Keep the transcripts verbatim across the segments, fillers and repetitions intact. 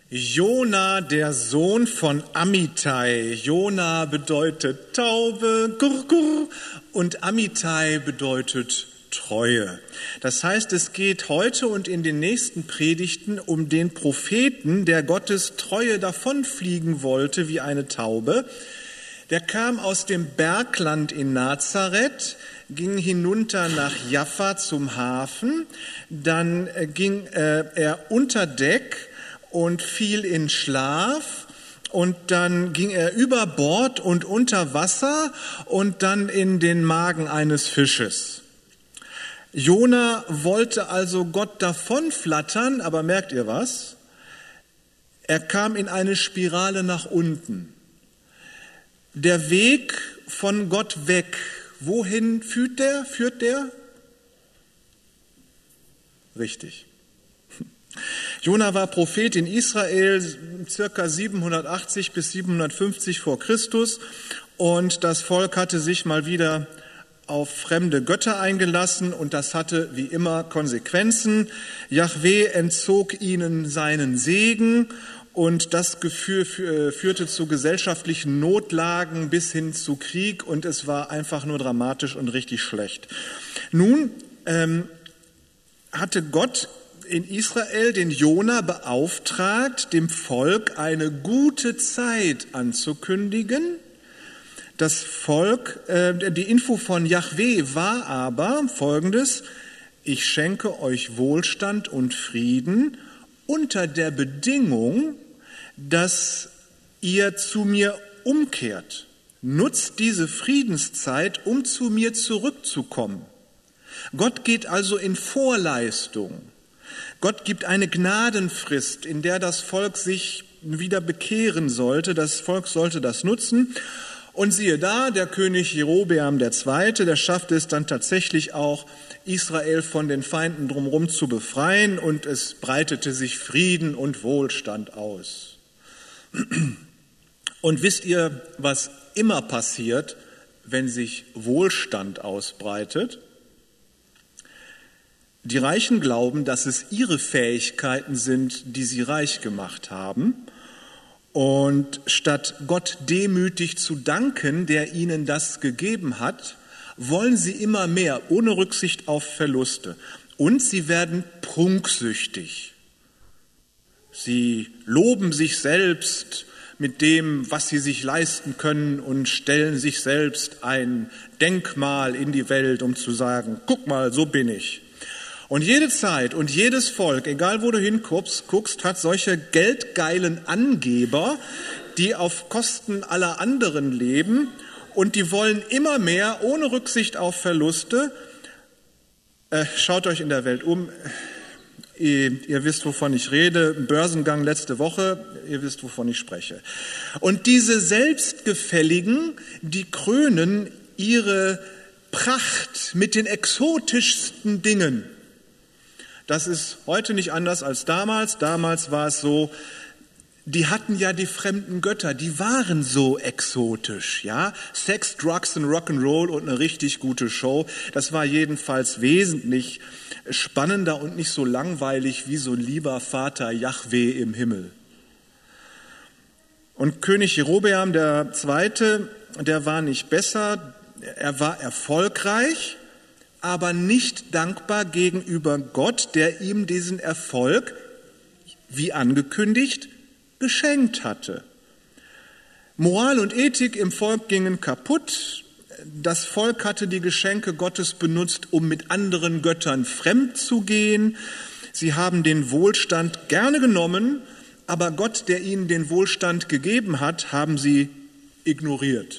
Jona, der Sohn von Amittai. Jona bedeutet Taube, gurr, gurr, und Amittai bedeutet Treue. Das heißt, es geht heute und in den nächsten Predigten um den Propheten, der Gottes Treue davonfliegen wollte wie eine Taube. Der kam aus dem Bergland in Nazareth, ging hinunter nach Jaffa zum Hafen, dann ging äh, er unter Deck und fiel in Schlaf, und dann ging er über Bord und unter Wasser und dann in den Magen eines Fisches. Jona wollte also Gott davonflattern, aber merkt ihr was? Er kam in eine Spirale nach unten. Der Weg von Gott weg, wohin führt der? Führt der? Richtig. Jona war Prophet in Israel, circa siebenhundertachtzig bis siebenhundertfünfzig vor Christus, und das Volk hatte sich mal wieder auf fremde Götter eingelassen, und das hatte wie immer Konsequenzen. Jahwe entzog ihnen seinen Segen, und das Gefühl führte zu gesellschaftlichen Notlagen bis hin zu Krieg, und es war einfach nur dramatisch und richtig schlecht. Nun ähm, hatte Gott in Israel den Jona beauftragt, dem Volk eine gute Zeit anzukündigen. Das Volk, äh, die Info von Jahwe war aber folgendes: Ich schenke euch Wohlstand und Frieden unter der Bedingung, dass ihr zu mir umkehrt. Nutzt diese Friedenszeit, um zu mir zurückzukommen. Gott geht also in Vorleistung. Gott gibt eine Gnadenfrist, in der das Volk sich wieder bekehren sollte. Das Volk sollte das nutzen. Und siehe da, der König Jerobeam der Zweite, der schaffte es dann tatsächlich auch, Israel von den Feinden drumherum zu befreien, und es breitete sich Frieden und Wohlstand aus. Und wisst ihr, was immer passiert, wenn sich Wohlstand ausbreitet? Die Reichen glauben, dass es ihre Fähigkeiten sind, die sie reich gemacht haben. Und statt Gott demütig zu danken, der ihnen das gegeben hat, wollen sie immer mehr, ohne Rücksicht auf Verluste. Und sie werden prunksüchtig. Sie loben sich selbst mit dem, was sie sich leisten können, und stellen sich selbst ein Denkmal in die Welt, um zu sagen, guck mal, so bin ich. Und jede Zeit und jedes Volk, egal wo du hinguckst, guckst, hat solche geldgeilen Angeber, die auf Kosten aller anderen leben, und die wollen immer mehr, ohne Rücksicht auf Verluste. Äh, schaut euch in der Welt um. Ihr, ihr wisst, wovon ich rede. Börsengang letzte Woche, ihr wisst, wovon ich spreche. Und diese Selbstgefälligen, die krönen ihre Pracht mit den exotischsten Dingen. Das ist heute nicht anders als damals. Damals war es so, die hatten ja die fremden Götter, die waren so exotisch, ja. Sex, Drugs und Rock'n'Roll und eine richtig gute Show. Das war jedenfalls wesentlich spannender und nicht so langweilig wie so ein lieber Vater Jahwe im Himmel. Und König Jerobeam der Zweite, der war nicht besser, er war erfolgreich, aber nicht dankbar gegenüber Gott, der ihm diesen Erfolg, wie angekündigt, geschenkt hatte. Moral und Ethik im Volk gingen kaputt. Das Volk hatte die Geschenke Gottes benutzt, um mit anderen Göttern fremd zu gehen. Sie haben den Wohlstand gerne genommen, aber Gott, der ihnen den Wohlstand gegeben hat, haben sie ignoriert.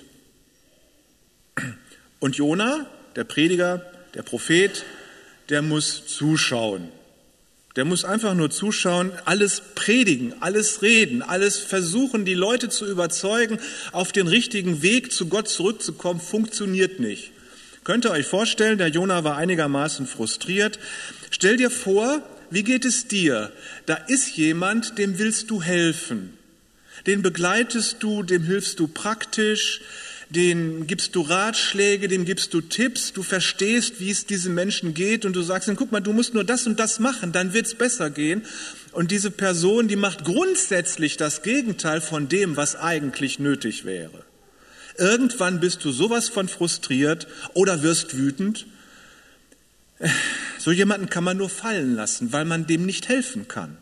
Und Jona, der Prediger, der Prophet, der muss zuschauen. Der muss einfach nur zuschauen, alles predigen, alles reden, alles versuchen, die Leute zu überzeugen, auf den richtigen Weg zu Gott zurückzukommen, funktioniert nicht. Könnt ihr euch vorstellen, der Jona war einigermaßen frustriert. Stell dir vor, wie geht es dir? Da ist jemand, dem willst du helfen. Den begleitest du, dem hilfst du praktisch, den gibst du Ratschläge, dem gibst du Tipps, du verstehst, wie es diesen Menschen geht, und du sagst ihm, guck mal, du musst nur das und das machen, dann wird's besser gehen. Und diese Person, die macht grundsätzlich das Gegenteil von dem, was eigentlich nötig wäre. Irgendwann bist du sowas von frustriert oder wirst wütend. So jemanden kann man nur fallen lassen, weil man dem nicht helfen kann.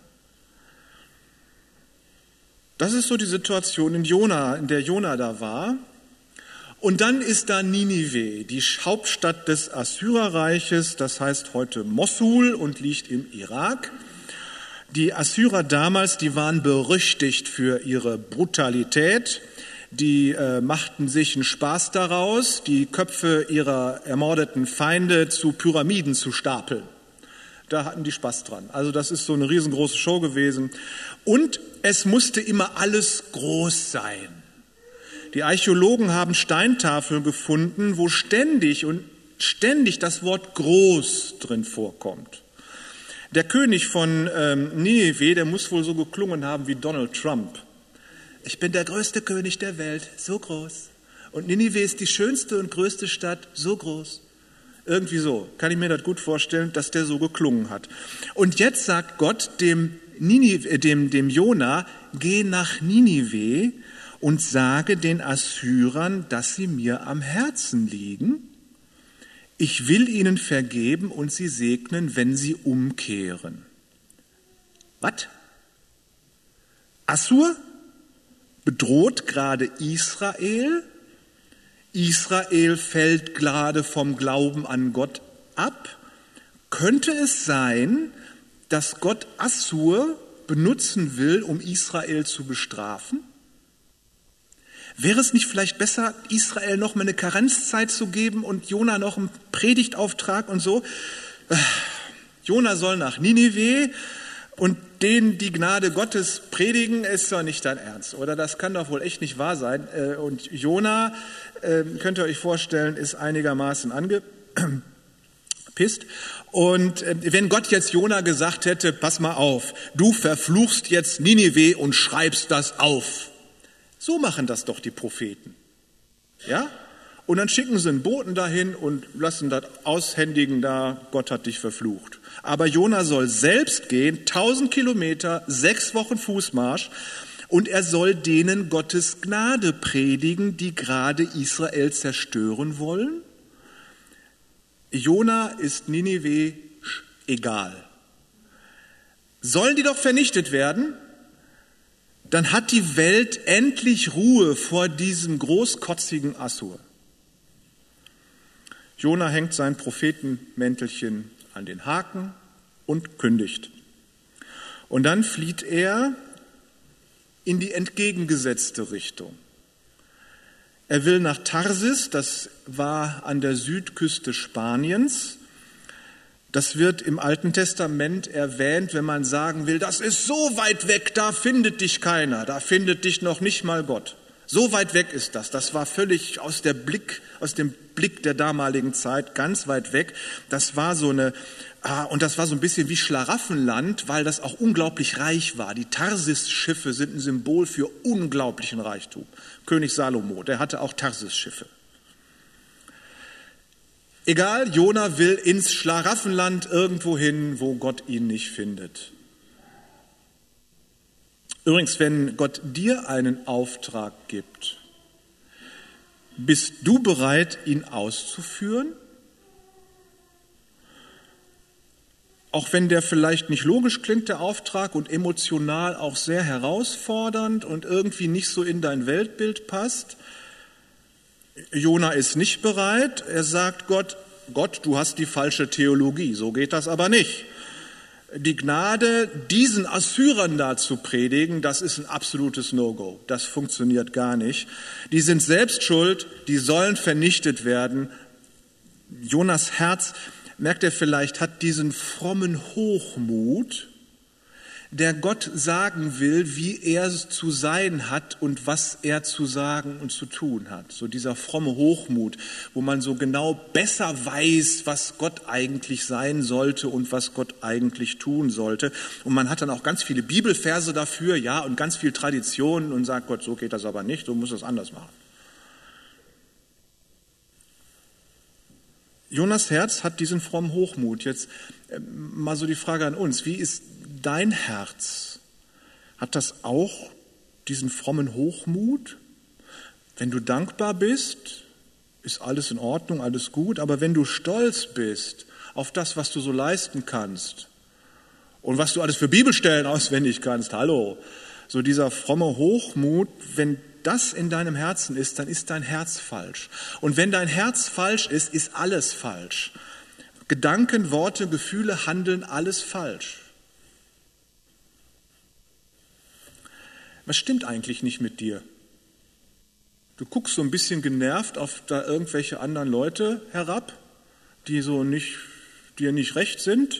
Das ist so die Situation in Jona, in der Jona da war. Und dann ist da Ninive, die Hauptstadt des Assyrerreiches, das heißt heute Mossul und liegt im Irak. Die Assyrer damals, die waren berüchtigt für ihre Brutalität. Die äh, machten sich einen Spaß daraus, die Köpfe ihrer ermordeten Feinde zu Pyramiden zu stapeln. Da hatten die Spaß dran. Also das ist so eine riesengroße Show gewesen. Und es musste immer alles groß sein. Die Archäologen haben Steintafeln gefunden, wo ständig und ständig das Wort groß drin vorkommt. Der König von ähm, Ninive, der muss wohl so geklungen haben wie Donald Trump. Ich bin der größte König der Welt, so groß. Und Ninive ist die schönste und größte Stadt, so groß. Irgendwie so, kann ich mir das gut vorstellen, dass der so geklungen hat. Und jetzt sagt Gott dem, Ninive, dem, dem Jona, geh nach Ninive und sage den Assyrern, dass sie mir am Herzen liegen. Ich will ihnen vergeben und sie segnen, wenn sie umkehren. Was? Assur bedroht gerade Israel? Israel fällt gerade vom Glauben an Gott ab. Könnte es sein, dass Gott Assur benutzen will, um Israel zu bestrafen? Wäre es nicht vielleicht besser, Israel noch mal eine Karenzzeit zu geben und Jona noch einen Predigtauftrag und so? Jona soll nach Ninive und denen die Gnade Gottes predigen, ist doch nicht dein Ernst, oder? Das kann doch wohl echt nicht wahr sein. Und Jona, könnt ihr euch vorstellen, ist einigermaßen angepisst. Und wenn Gott jetzt Jona gesagt hätte, pass mal auf, du verfluchst jetzt Ninive und schreibst das auf. So machen das doch die Propheten. Ja? Und dann schicken sie einen Boten dahin und lassen das aushändigen da, Gott hat dich verflucht. Aber Jona soll selbst gehen, tausend Kilometer, sechs Wochen Fußmarsch, und er soll denen Gottes Gnade predigen, die gerade Israel zerstören wollen. Jona ist Ninive egal. Sollen die doch vernichtet werden? Dann hat die Welt endlich Ruhe vor diesem großkotzigen Assur. Jona hängt sein Prophetenmäntelchen an den Haken und kündigt. Und dann flieht er in die entgegengesetzte Richtung. Er will nach Tarsis, das war an der Südküste Spaniens. Das wird im Alten Testament erwähnt, wenn man sagen will, das ist so weit weg, da findet dich keiner, da findet dich noch nicht mal Gott. So weit weg ist das. Das war völlig aus der Blick, aus dem Blick der damaligen Zeit, ganz weit weg. Das war so eine, ah, und das war so ein bisschen wie Schlaraffenland, weil das auch unglaublich reich war. Die Tarsis-Schiffe sind ein Symbol für unglaublichen Reichtum. König Salomo, der hatte auch Tarsis-Schiffe. Egal, Jona will ins Schlaraffenland irgendwo hin, wo Gott ihn nicht findet. Übrigens, wenn Gott dir einen Auftrag gibt, bist du bereit, ihn auszuführen? Auch wenn der vielleicht nicht logisch klingt, der Auftrag, und emotional auch sehr herausfordernd und irgendwie nicht so in dein Weltbild passt. Jona ist nicht bereit. Er sagt Gott, Gott, du hast die falsche Theologie. So geht das aber nicht. Die Gnade, diesen Assyrern da zu predigen, das ist ein absolutes No-Go. Das funktioniert gar nicht. Die sind selbst schuld, die sollen vernichtet werden. Jonas Herz, merkt ihr vielleicht, hat diesen frommen Hochmut, der Gott sagen will, wie er zu sein hat und was er zu sagen und zu tun hat. So dieser fromme Hochmut, wo man so genau besser weiß, was Gott eigentlich sein sollte und was Gott eigentlich tun sollte. Und man hat dann auch ganz viele Bibelverse dafür, ja, und ganz viel Traditionen und sagt Gott, so geht das aber nicht, du musst es anders machen. Jonas Herz hat diesen frommen Hochmut. Jetzt mal so die Frage an uns, wie ist dein Herz, hat das auch diesen frommen Hochmut? Wenn du dankbar bist, ist alles in Ordnung, alles gut, aber wenn du stolz bist auf das, was du so leisten kannst und was du alles für Bibelstellen auswendig kannst, hallo, so dieser fromme Hochmut, wenn das in deinem Herzen ist, dann ist dein Herz falsch. Und wenn dein Herz falsch ist, ist alles falsch. Gedanken, Worte, Gefühle, Handeln, alles falsch. Was stimmt eigentlich nicht mit dir? Du guckst so ein bisschen genervt auf da irgendwelche anderen Leute herab, die so nicht, dir nicht recht sind.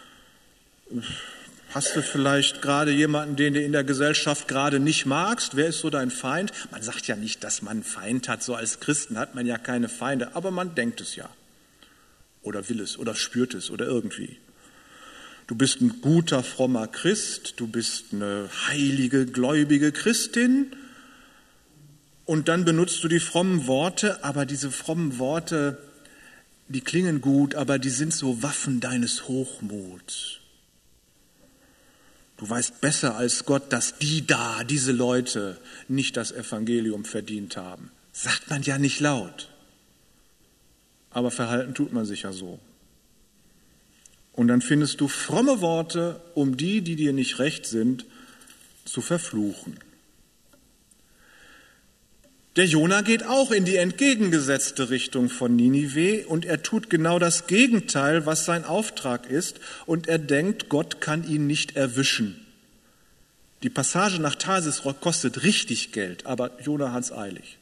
Hast du vielleicht gerade jemanden, den du in der Gesellschaft gerade nicht magst? Wer ist so dein Feind? Man sagt ja nicht, dass man einen Feind hat. So als Christen hat man ja keine Feinde, aber man denkt es ja. Oder will es oder spürt es oder irgendwie. Du bist ein guter, frommer Christ, du bist eine heilige, gläubige Christin und dann benutzt du die frommen Worte, aber diese frommen Worte, die klingen gut, aber die sind so Waffen deines Hochmuts. Du weißt besser als Gott, dass die da, diese Leute, nicht das Evangelium verdient haben. Sagt man ja nicht laut. Aber verhalten tut man sich ja so. Und dann findest du fromme Worte, um die, die dir nicht recht sind, zu verfluchen. Der Jona geht auch in die entgegengesetzte Richtung von Ninive und er tut genau das Gegenteil, was sein Auftrag ist, und er denkt, Gott kann ihn nicht erwischen. Die Passage nach Tarsis kostet richtig Geld, aber Jona hat's eilig.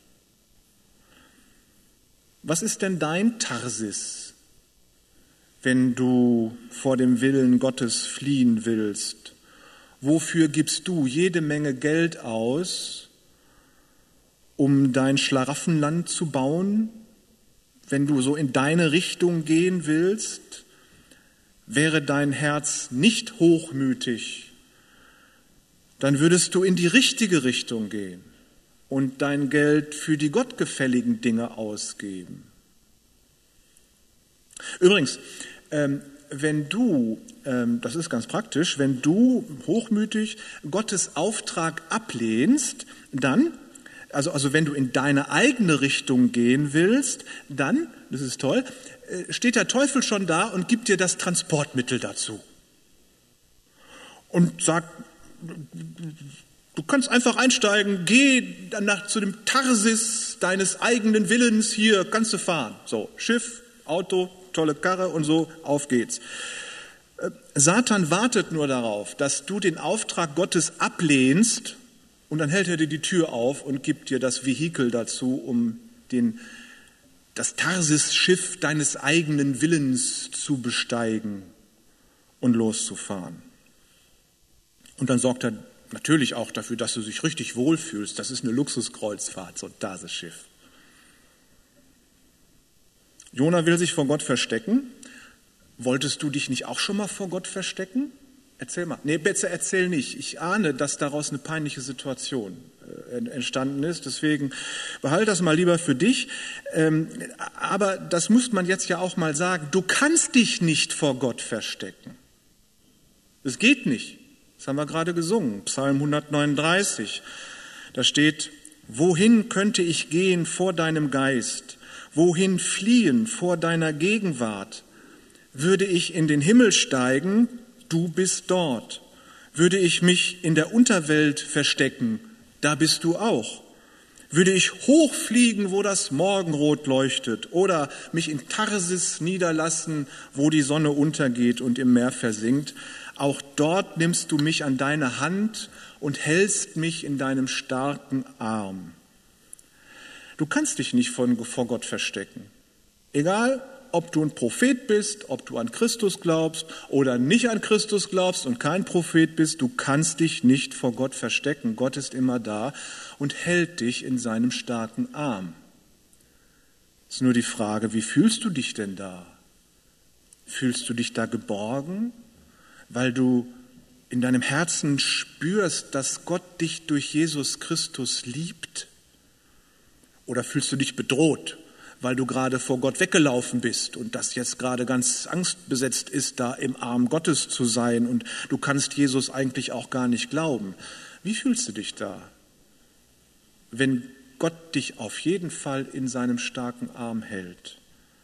Was ist denn dein Tarsis, wenn du vor dem Willen Gottes fliehen willst? Wofür gibst du jede Menge Geld aus, um dein Schlaraffenland zu bauen? Wenn du so in deine Richtung gehen willst, wäre dein Herz nicht hochmütig, dann würdest du in die richtige Richtung gehen und dein Geld für die gottgefälligen Dinge ausgeben. Übrigens, ähm, wenn du, ähm, das ist ganz praktisch, wenn du hochmütig Gottes Auftrag ablehnst, dann, also, also wenn du in deine eigene Richtung gehen willst, dann, das ist toll, äh, steht der Teufel schon da und gibt dir das Transportmittel dazu. Und sagt, du kannst einfach einsteigen, geh dann nach, zu dem Tarsis deines eigenen Willens, hier kannst du fahren. So, Schiff, Auto, tolle Karre und so, auf geht's. Satan wartet nur darauf, dass du den Auftrag Gottes ablehnst und dann hält er dir die Tür auf und gibt dir das Vehikel dazu, um den, das Tarsis-Schiff deines eigenen Willens zu besteigen und loszufahren. Und dann sorgt er natürlich auch dafür, dass du dich richtig wohlfühlst. Das ist eine Luxuskreuzfahrt, so ein Tarsis-Schiff. Jona will sich vor Gott verstecken. Wolltest du dich nicht auch schon mal vor Gott verstecken? Erzähl mal. Nee, bitte erzähl nicht. Ich ahne, dass daraus eine peinliche Situation äh, entstanden ist. Deswegen behalte das mal lieber für dich. Ähm, aber das muss man jetzt ja auch mal sagen. Du kannst dich nicht vor Gott verstecken. Es geht nicht. Das haben wir gerade gesungen. Psalm hundertneununddreißig. Da steht, wohin könnte ich gehen vor deinem Geist? Wohin fliehen vor deiner Gegenwart? Würde ich in den Himmel steigen, du bist dort. Würde ich mich in der Unterwelt verstecken, da bist du auch. Würde ich hochfliegen, wo das Morgenrot leuchtet, oder mich in Tarsis niederlassen, wo die Sonne untergeht und im Meer versinkt, auch dort nimmst du mich an deine Hand und hältst mich in deinem starken Arm. Du kannst dich nicht von, vor Gott verstecken. Egal, ob du ein Prophet bist, ob du an Christus glaubst oder nicht an Christus glaubst und kein Prophet bist, du kannst dich nicht vor Gott verstecken. Gott ist immer da und hält dich in seinem starken Arm. Es ist nur die Frage, wie fühlst du dich denn da? Fühlst du dich da geborgen, weil du in deinem Herzen spürst, dass Gott dich durch Jesus Christus liebt? Oder fühlst du dich bedroht, weil du gerade vor Gott weggelaufen bist und das jetzt gerade ganz angstbesetzt ist, da im Arm Gottes zu sein und du kannst Jesus eigentlich auch gar nicht glauben. Wie fühlst du dich da, wenn Gott dich auf jeden Fall in seinem starken Arm hält?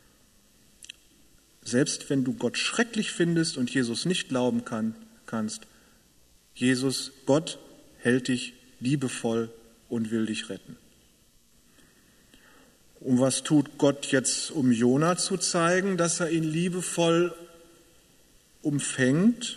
Selbst wenn du Gott schrecklich findest und Jesus nicht glauben kann, kannst, Jesus, Gott hält dich liebevoll und will dich retten. Und was tut Gott jetzt, um Jona zu zeigen, dass er ihn liebevoll umfängt?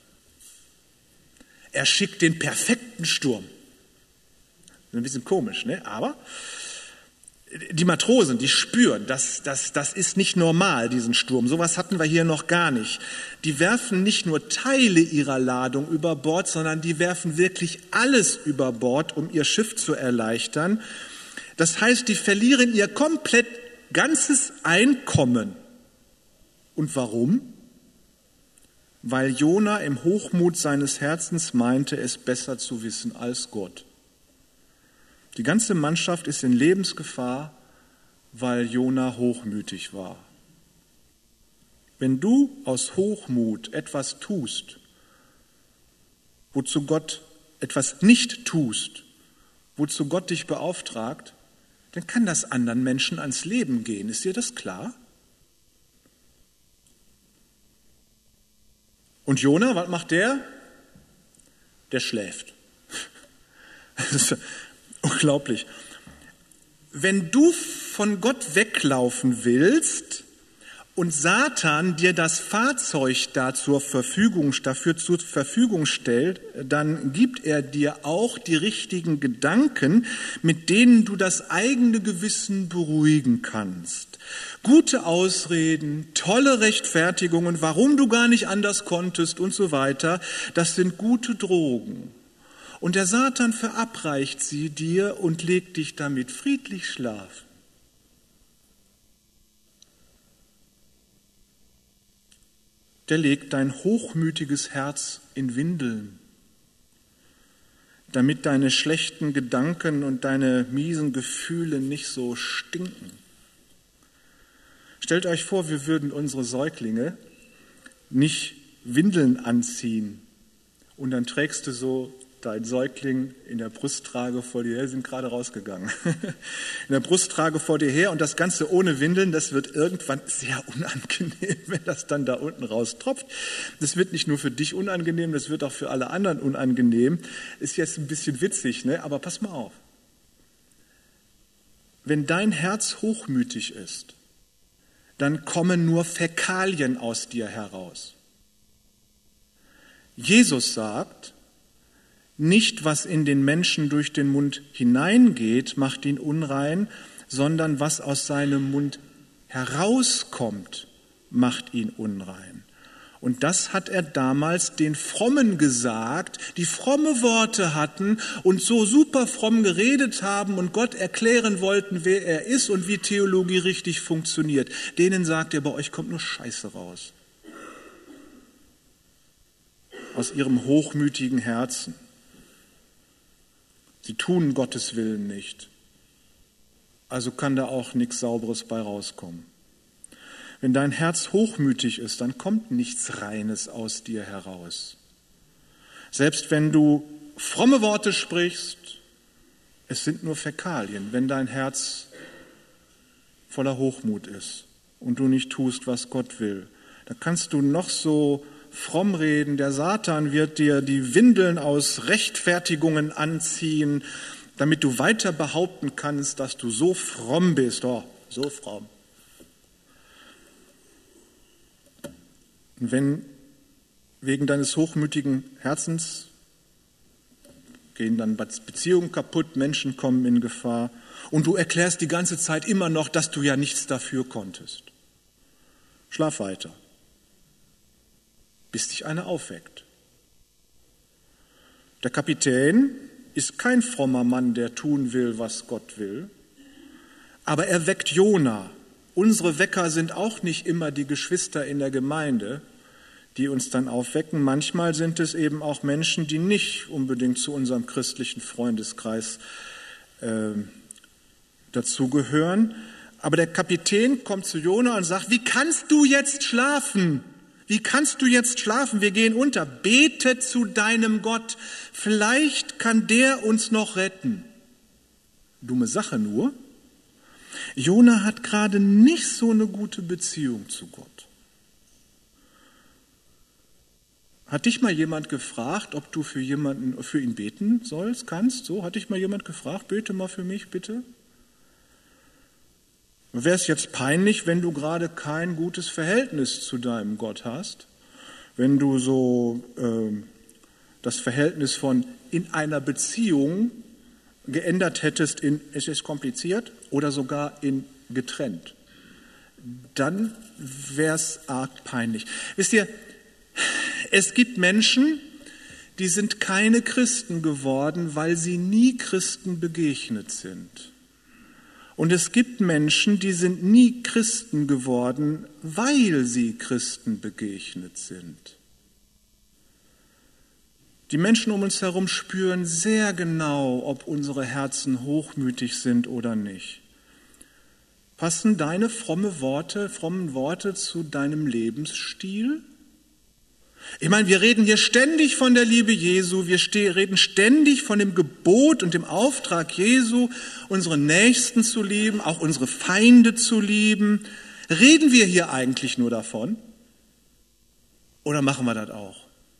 Er schickt den perfekten Sturm. Ein bisschen komisch, ne? Aber die Matrosen, die spüren, das, das, das ist nicht normal, diesen Sturm. Sowas hatten wir hier noch gar nicht. Die werfen nicht nur Teile ihrer Ladung über Bord, sondern die werfen wirklich alles über Bord, um ihr Schiff zu erleichtern. Das heißt, die verlieren ihr komplett ganzes Einkommen. Und warum? Weil Jona im Hochmut seines Herzens meinte, es besser zu wissen als Gott. Die ganze Mannschaft ist in Lebensgefahr, weil Jona hochmütig war. Wenn du aus Hochmut etwas tust, wozu Gott etwas nicht tust, wozu Gott dich beauftragt, dann kann das anderen Menschen ans Leben gehen. Ist dir das klar? Und Jona, was macht der? Der schläft. Das ist unglaublich. Wenn du von Gott weglaufen willst und Satan dir das Fahrzeug da zur Verfügung, dafür zur Verfügung stellt, dann gibt er dir auch die richtigen Gedanken, mit denen du das eigene Gewissen beruhigen kannst. Gute Ausreden, tolle Rechtfertigungen, warum du gar nicht anders konntest und so weiter, das sind gute Drogen. Und der Satan verabreicht sie dir und legt dich damit friedlich schlafen. Der legt dein hochmütiges Herz in Windeln, damit deine schlechten Gedanken und deine miesen Gefühle nicht so stinken. Stellt euch vor, wir würden unsere Säuglinge nicht Windeln anziehen und dann trägst du so dein Säugling in der Brusttrage vor dir her, sind gerade rausgegangen, in der Brusttrage vor dir her und das Ganze ohne Windeln, das wird irgendwann sehr unangenehm, wenn das dann da unten raustropft. Das wird nicht nur für dich unangenehm, das wird auch für alle anderen unangenehm. Ist jetzt ein bisschen witzig, ne? Aber pass mal auf. Wenn dein Herz hochmütig ist, dann kommen nur Fäkalien aus dir heraus. Jesus sagt, nicht, was in den Menschen durch den Mund hineingeht, macht ihn unrein, sondern was aus seinem Mund herauskommt, macht ihn unrein. Und das hat er damals den Frommen gesagt, die fromme Worte hatten und so super fromm geredet haben und Gott erklären wollten, wer er ist und wie Theologie richtig funktioniert. Denen sagt er, bei euch kommt nur Scheiße raus. Aus ihrem hochmütigen Herzen. Sie tun Gottes Willen nicht. Also kann da auch nichts Sauberes bei rauskommen. Wenn dein Herz hochmütig ist, dann kommt nichts Reines aus dir heraus. Selbst wenn du fromme Worte sprichst, es sind nur Fäkalien, wenn dein Herz voller Hochmut ist und du nicht tust, was Gott will. Da kannst du noch so fromm reden, der Satan wird dir die Windeln aus Rechtfertigungen anziehen, damit du weiter behaupten kannst, dass du so fromm bist. Oh, so fromm. Und wenn wegen deines hochmütigen Herzens gehen dann Beziehungen kaputt, Menschen kommen in Gefahr und du erklärst die ganze Zeit immer noch, dass du ja nichts dafür konntest. Schlaf weiter, bis dich einer aufweckt. Der Kapitän ist kein frommer Mann, der tun will, was Gott will, aber er weckt Jona. Unsere Wecker sind auch nicht immer die Geschwister in der Gemeinde, die uns dann aufwecken. Manchmal sind es eben auch Menschen, die nicht unbedingt zu unserem christlichen Freundeskreis äh, dazugehören. Aber der Kapitän kommt zu Jona und sagt, wie kannst du jetzt schlafen? Wie kannst du jetzt schlafen? Wir gehen unter. Bete zu deinem Gott. Vielleicht kann der uns noch retten. Dumme Sache nur. Jona hat gerade nicht so eine gute Beziehung zu Gott. Hat dich mal jemand gefragt, ob du für jemanden, für ihn beten sollst, kannst? So, hat dich mal jemand gefragt, bete mal für mich, bitte? Wäre es jetzt peinlich, wenn du gerade kein gutes Verhältnis zu deinem Gott hast? Wenn du so äh, das Verhältnis von in einer Beziehung geändert hättest in es ist kompliziert oder sogar in getrennt? Dann wäre es arg peinlich. Wisst ihr, es gibt Menschen, die sind keine Christen geworden, weil sie nie Christen begegnet sind. Und es gibt Menschen, die sind nie Christen geworden, weil sie Christen begegnet sind. Die Menschen um uns herum spüren sehr genau, ob unsere Herzen hochmütig sind oder nicht. Passen deine fromme Worte, frommen Worte zu deinem Lebensstil? Ich meine, wir reden hier ständig von der Liebe Jesu, wir reden ständig von dem Gebot und dem Auftrag Jesu, unsere Nächsten zu lieben, auch unsere Feinde zu lieben. Reden wir hier eigentlich nur davon? Oder machen wir das auch?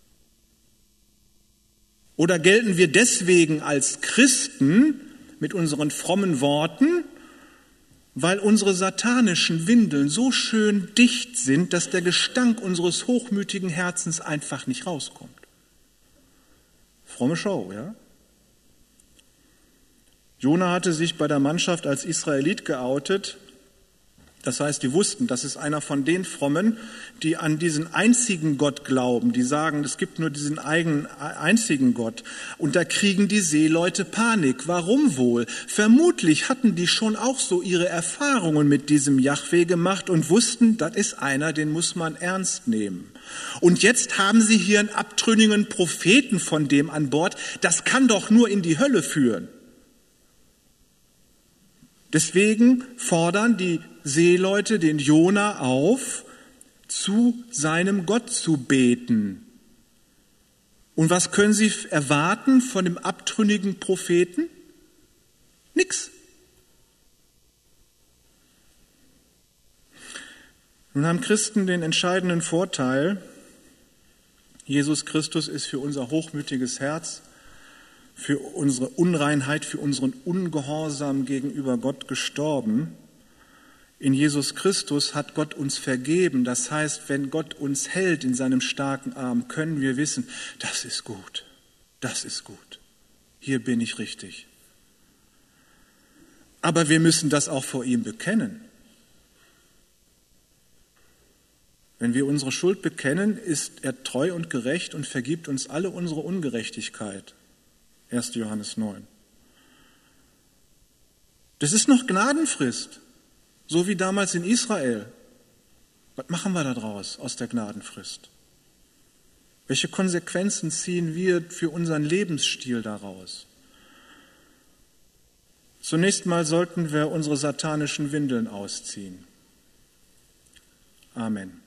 Oder gelten wir deswegen als Christen mit unseren frommen Worten, weil unsere satanischen Windeln so schön dicht sind, dass der Gestank unseres hochmütigen Herzens einfach nicht rauskommt. Fromme Show, ja? Jona hatte sich bei der Mannschaft als Israelit geoutet. Das heißt, die wussten, das ist einer von den Frommen, die an diesen einzigen Gott glauben, die sagen, es gibt nur diesen eigenen, einzigen Gott. Und da kriegen die Seeleute Panik. Warum wohl? Vermutlich hatten die schon auch so ihre Erfahrungen mit diesem Jahwe gemacht und wussten, das ist einer, den muss man ernst nehmen. Und jetzt haben sie hier einen abtrünnigen Propheten von dem an Bord. Das kann doch nur in die Hölle führen. Deswegen fordern die Seeleute den Jona auf, zu seinem Gott zu beten. Und was können sie erwarten von dem abtrünnigen Propheten? Nix. Nun haben Christen den entscheidenden Vorteil, Jesus Christus ist für unser hochmütiges Herz, für unsere Unreinheit, für unseren Ungehorsam gegenüber Gott gestorben. In Jesus Christus hat Gott uns vergeben. Das heißt, wenn Gott uns hält in seinem starken Arm, können wir wissen, das ist gut, das ist gut. Hier bin ich richtig. Aber wir müssen das auch vor ihm bekennen. Wenn wir unsere Schuld bekennen, ist er treu und gerecht und vergibt uns alle unsere Ungerechtigkeit. erster Johannes neun. Das ist noch Gnadenfrist, so wie damals in Israel. Was machen wir da draus aus der Gnadenfrist? Welche Konsequenzen ziehen wir für unseren Lebensstil daraus? Zunächst mal sollten wir unsere satanischen Windeln ausziehen. Amen.